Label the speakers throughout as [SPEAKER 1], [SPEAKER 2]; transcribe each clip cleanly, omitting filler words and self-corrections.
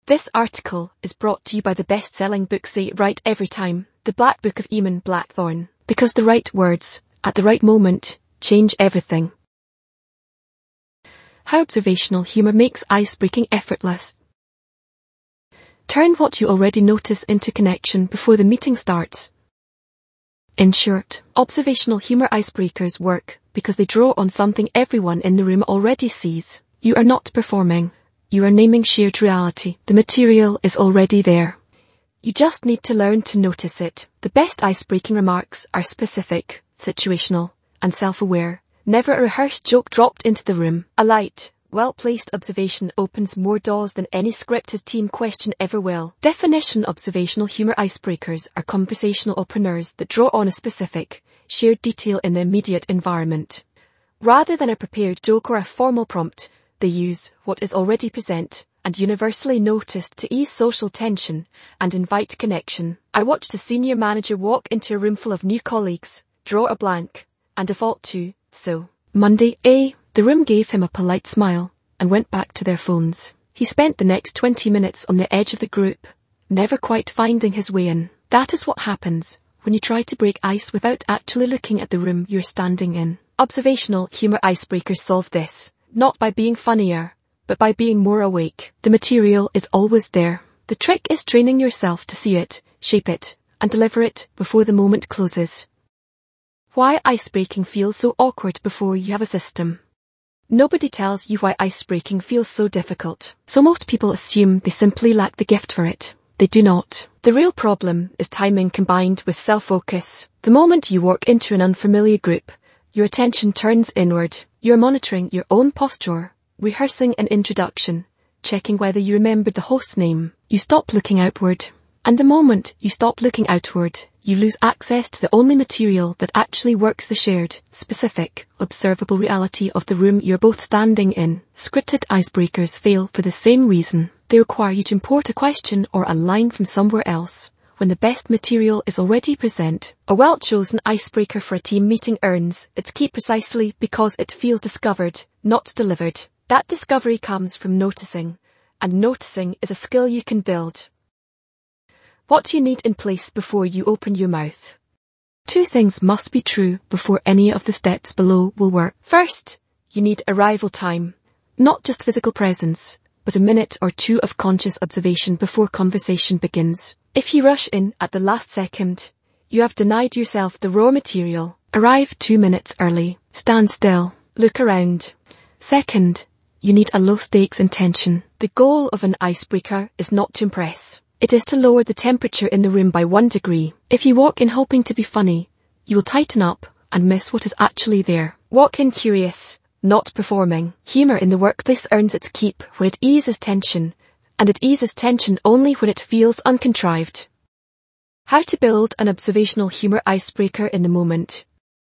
[SPEAKER 1] This article is brought to you by the best-selling book Say It Right Every Time, The Black Book of Eamon Blackthorne. Because the right words, at the right moment, change everything. How observational humour makes ice-breaking effortless. Turn what you already notice into connection before the meeting starts. In short, observational humour icebreakers work because they draw on something everyone in the room already sees. You are not performing. You are naming shared reality. The material is already there. You just need to learn to notice it. The best ice-breaking remarks are specific, situational, and self-aware. Never a rehearsed joke dropped into the room. A light, well-placed observation opens more doors than any scripted team question ever will. Definition: observational humour icebreakers are conversational openers that draw on a specific, shared detail in the immediate environment. Rather than a prepared joke or a formal prompt, they use what is already present and universally noticed to ease social tension and invite connection. I watched a senior manager walk into a room full of new colleagues, draw a blank, and default to, "So, Monday, eh?" The room gave him a polite smile and went back to their phones. He spent the next 20 minutes on the edge of the group, never quite finding his way in. That is what happens when you try to break ice without actually looking at the room you're standing in. Observational humour icebreakers solve this, not by being funnier, but by being more awake. The material is always there. The trick is training yourself to see it, shape it, and deliver it before the moment closes. Why icebreaking feels so awkward before you have a system. Nobody tells you why icebreaking feels so difficult, so most people assume they simply lack the gift for it. They do not. The real problem is timing combined with self-focus. The moment you walk into an unfamiliar group, your attention turns inward. You're monitoring your own posture, rehearsing an introduction, checking whether you remembered the host's name. You stop looking outward. And the moment you stop looking outward, you lose access to the only material that actually works: the shared, specific, observable reality of the room you're both standing in. Scripted icebreakers fail for the same reason. They require you to import a question or a line from somewhere else, when the best material is already present. A well-chosen icebreaker for a team meeting earns its keep precisely because it feels discovered, not delivered. That discovery comes from noticing, and noticing is a skill you can build. What do you need in place before you open your mouth? 2 things must be true before any of the steps below will work. First, you need arrival time. Not just physical presence, but a minute or 2 of conscious observation before conversation begins. If you rush in at the last second, you have denied yourself the raw material. Arrive 2 minutes early. Stand still. Look around. Second, you need a low-stakes intention. The goal of an icebreaker is not to impress. It is to lower the temperature in the room by 1 degree. If you walk in hoping to be funny, you will tighten up and miss what is actually there. Walk in curious, not performing. Humour in the workplace earns its keep where it eases tension, and it eases tension only when it feels uncontrived. How to build an observational humour icebreaker in the moment.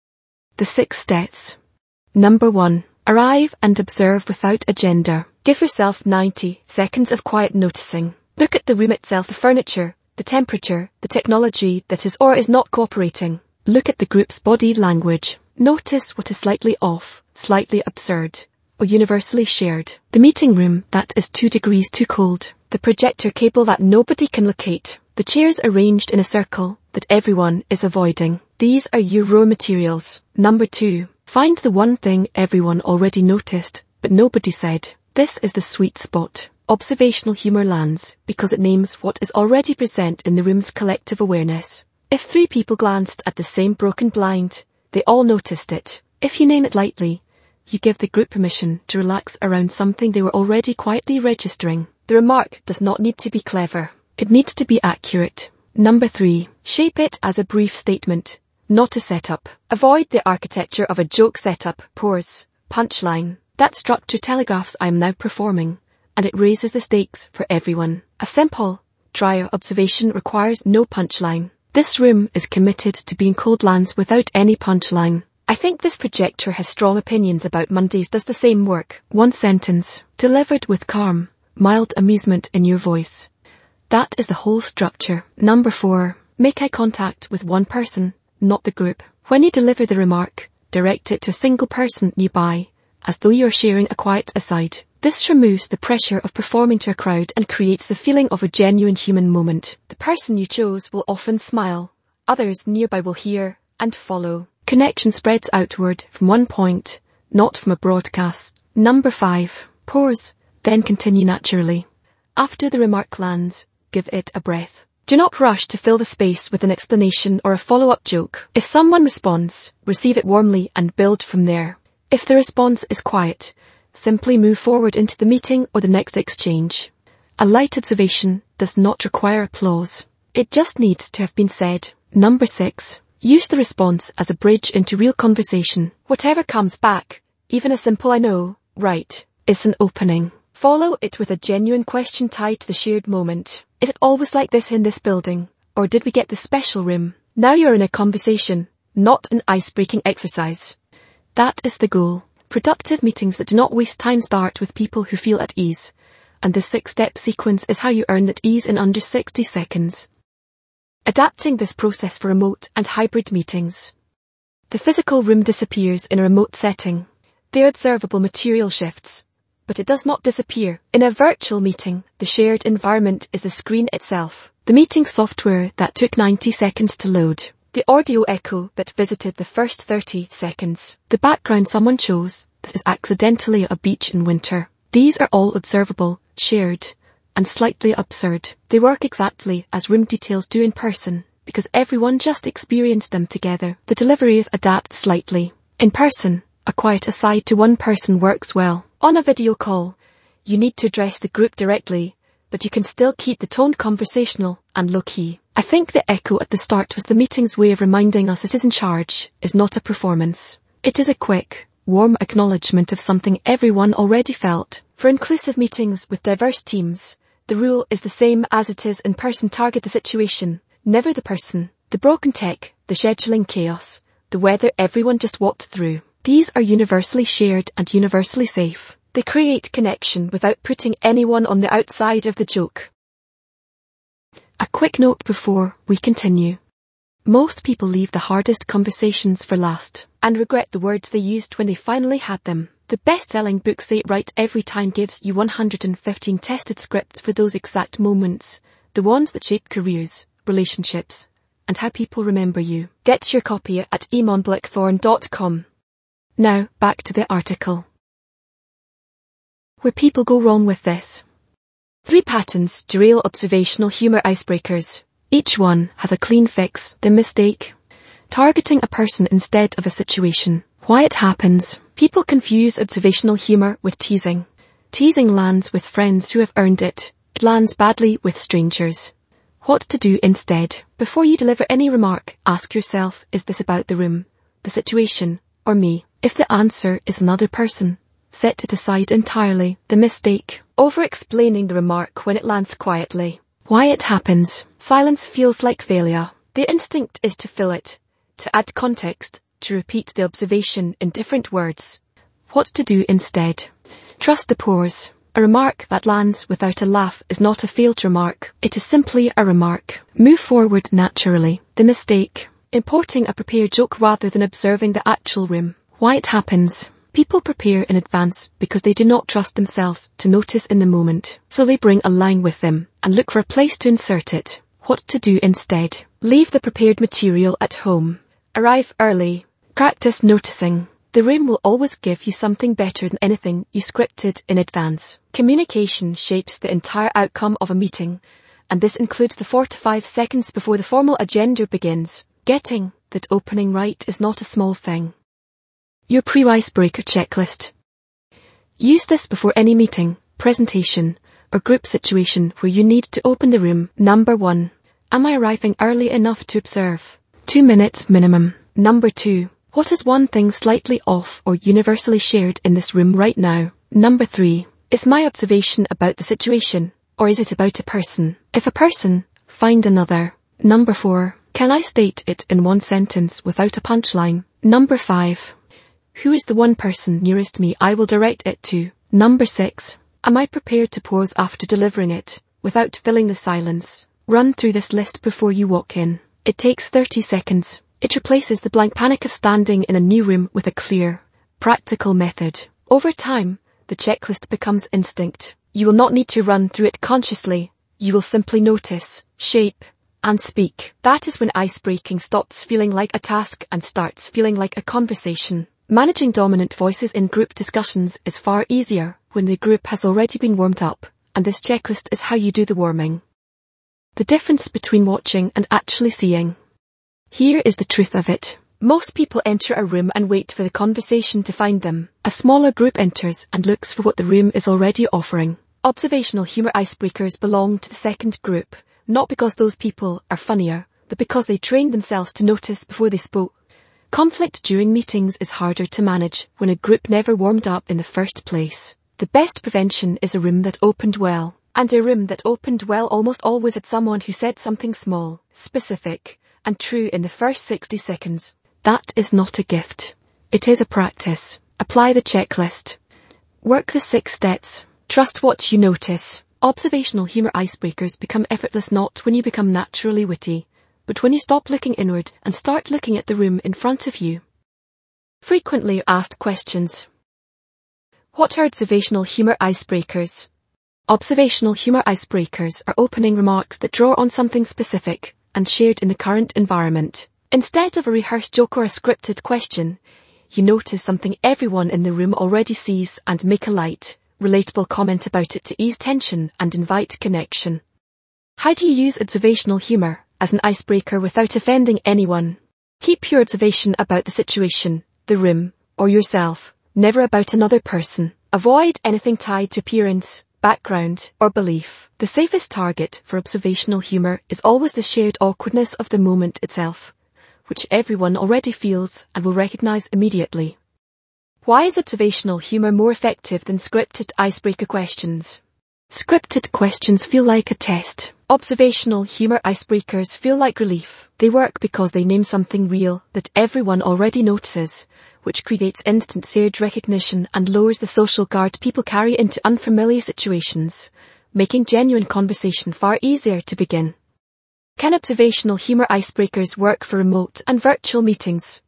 [SPEAKER 1] The 6 steps. Number 1. Arrive and observe without agenda. Give yourself 90 seconds of quiet noticing. Look at the room itself, the furniture, the temperature, the technology that is or is not cooperating. Look at the group's body language. Notice what is slightly off, slightly absurd, or universally shared. The meeting room that is 2 degrees too cold. The projector cable that nobody can locate. The chairs arranged in a circle that everyone is avoiding. These are your raw materials. Number 2. Find the one thing everyone already noticed, but nobody said. This is the sweet spot. Observational humour lands because it names what is already present in the room's collective awareness. If 3 people glanced at the same broken blind, they all noticed it. If you name it lightly, you give the group permission to relax around something they were already quietly registering. The remark does not need to be clever. It needs to be accurate. Number 3. Shape it as a brief statement, not a setup. Avoid the architecture of a joke setup, pause, punchline. That structure telegraphs "I am now performing," and it raises the stakes for everyone. A simple, dry observation requires no punchline. This room is committed to being cold lands without any punchline. I think this projector has strong opinions about Mondays. Does the same work? 1 sentence, delivered with calm, mild amusement in your voice. That is the whole structure. Number 4. Make eye contact with one person, not the group. When you deliver the remark, direct it to a single person nearby, as though you're sharing a quiet aside. This removes the pressure of performing to a crowd and creates the feeling of a genuine human moment. The person you chose will often smile. Others nearby will hear and follow. Connection spreads outward from one point, not from a broadcast. Number 5. Pause, then continue naturally. After the remark lands, give it a breath. Do not rush to fill the space with an explanation or a follow-up joke. If someone responds, receive it warmly and build from there. If the response is quiet, simply move forward into the meeting or the next exchange. A light observation does not require applause. It just needs to have been said. Number 6. Use the response as a bridge into real conversation. Whatever comes back, even a simple "I know," right, is an opening. Follow it with a genuine question tied to the shared moment. Is it always like this in this building? Or did we get the special room? Now you're in a conversation, not an ice-breaking exercise. That is the goal. Productive meetings that do not waste time start with people who feel at ease. And the 6-step sequence is how you earn that ease in under 60 seconds. Adapting this process for remote and hybrid meetings. The physical room disappears in a remote setting. The observable material shifts. But it does not disappear. In a virtual meeting, the shared environment is the screen itself. The meeting software that took 90 seconds to load. The audio echo that visited the first 30 seconds. The background someone chose that is accidentally a beach in winter. These are all observable, shared, and slightly absurd. They work exactly as room details do in person, because everyone just experienced them together. The delivery adapts slightly. In person, a quiet aside to one person works well. On a video call, you need to address the group directly, but you can still keep the tone conversational and low-key. I think the echo at the start was the meeting's way of reminding us it is in charge, is not a performance. It is a quick, warm acknowledgement of something everyone already felt. For inclusive meetings with diverse teams, the rule is the same as it is in person. Target the situation, never the person. The broken tech, the scheduling chaos, the weather everyone just walked through. These are universally shared and universally safe. They create connection without putting anyone on the outside of the joke. A quick note before we continue. Most people leave the hardest conversations for last and regret the words they used when they finally had them. The best-selling book Say It Right Every Time gives you 115 tested scripts for those exact moments, the ones that shape careers, relationships, and how people remember you. Get your copy at eamonblackthorn.com. Now, back to the article. Where people go wrong with this. 3 patterns derail observational humor icebreakers. Each one has a clean fix. The mistake. Targeting a person instead of a situation. Why it happens. People confuse observational humor with teasing. Teasing lands with friends who have earned it. It lands badly with strangers. What to do instead. Before you deliver any remark, ask yourself, is this about the room, the situation, or me? If the answer is another person, set it aside entirely. The mistake. Over-explaining the remark when it lands quietly. Why it happens. Silence feels like failure. The instinct is to fill it, to add context, to repeat the observation in different words. What to do instead. Trust the pause. A remark that lands without a laugh is not a failed remark. It is simply a remark. Move forward naturally. The mistake. Importing a prepared joke rather than observing the actual room. Why it happens. People prepare in advance because they do not trust themselves to notice in the moment. So they bring a line with them and look for a place to insert it. What to do instead. Leave the prepared material at home. Arrive early. Practice noticing. The room will always give you something better than anything you scripted in advance. Communication shapes the entire outcome of a meeting, and this includes the 4 to 5 seconds before the formal agenda begins. Getting that opening right is not a small thing. Your pre-icebreaker checklist. Use this before any meeting, presentation, or group situation where you need to open the room. Number 1. Am I arriving early enough to observe? 2 minutes minimum. Number 2. What is one thing slightly off or universally shared in this room right now? Number 3. Is my observation about the situation, or is it about a person? If a person, find another. Number 4. Can I state it in one sentence without a punchline? Number 5. Who is the one person nearest me I will direct it to? Number 6. Am I prepared to pause after delivering it, without filling the silence? Run through this list before you walk in. It takes 30 seconds. It replaces the blank panic of standing in a new room with a clear, practical method. Over time, the checklist becomes instinct. You will not need to run through it consciously. You will simply notice, shape, and speak. That is when icebreaking stops feeling like a task and starts feeling like a conversation. Managing dominant voices in group discussions is far easier when the group has already been warmed up, and this checklist is how you do the warming. The difference between watching and actually seeing. Here is the truth of it. Most people enter a room and wait for the conversation to find them. A smaller group enters and looks for what the room is already offering. Observational humor icebreakers belong to the second group, not because those people are funnier, but because they trained themselves to notice before they spoke. Conflict during meetings is harder to manage when a group never warmed up in the first place. The best prevention is a room that opened well, and a room that opened well almost always had someone who said something small, specific, and true in the first 60 seconds. That is not a gift. It is a practice. Apply the checklist. Work the 6 steps. Trust what you notice. Observational humor icebreakers become effortless not when you become naturally witty, but when you stop looking inward and start looking at the room in front of you. Frequently asked questions. What are observational humor icebreakers? Observational humor icebreakers are opening remarks that draw on something specific and shared in the current environment. Instead of a rehearsed joke or a scripted question, you notice something everyone in the room already sees and make a light, relatable comment about it to ease tension and invite connection. How do you use observational humor as an icebreaker without offending anyone? Keep your observation about the situation, the room, or yourself, never about another person. Avoid anything tied to appearance, background, or belief. The safest target for observational humor is always the shared awkwardness of the moment itself, which everyone already feels and will recognize immediately. Why is observational humor more effective than scripted icebreaker questions? Scripted questions feel like a test. Observational humor icebreakers feel like relief. They work because they name something real that everyone already notices, which creates instant shared recognition and lowers the social guard people carry into unfamiliar situations, making genuine conversation far easier to begin. Can observational humor icebreakers work for remote and virtual meetings?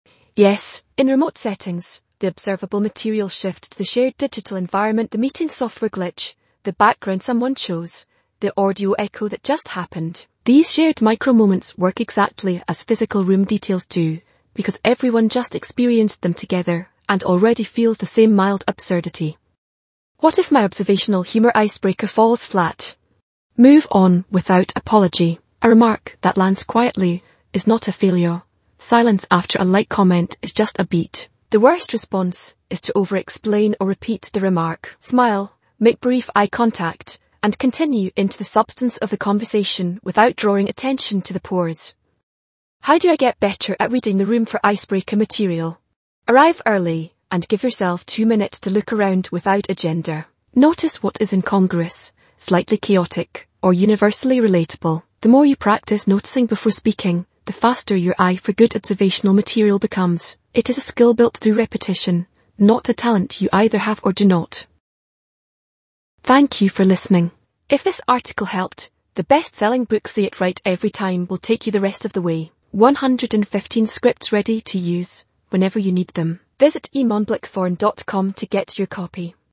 [SPEAKER 1] Yes, in remote settings, the observable material shifts to the shared digital environment, the meeting software glitch, the background someone chose, the audio echo that just happened. These shared micro-moments work exactly as physical room details do, because everyone just experienced them together and already feels the same mild absurdity. What if my observational humor icebreaker falls flat? Move on without apology. A remark that lands quietly is not a failure. Silence after a light comment is just a beat. The worst response is to over-explain or repeat the remark. Smile, make brief eye contact, and continue into the substance of the conversation without drawing attention to the pause. How do I get better at reading the room for icebreaker material? Arrive early and give yourself 2 minutes to look around without agenda. Notice what is incongruous, slightly chaotic, or universally relatable. The more you practice noticing before speaking, the faster your eye for good observational material becomes. It is a skill built through repetition, not a talent you either have or do not. Thank you for listening. If this article helped, the best-selling book Say It Right Every Time will take you the rest of the way. 115 scripts ready to use whenever you need them. Visit emonblackthorn.com to get your copy.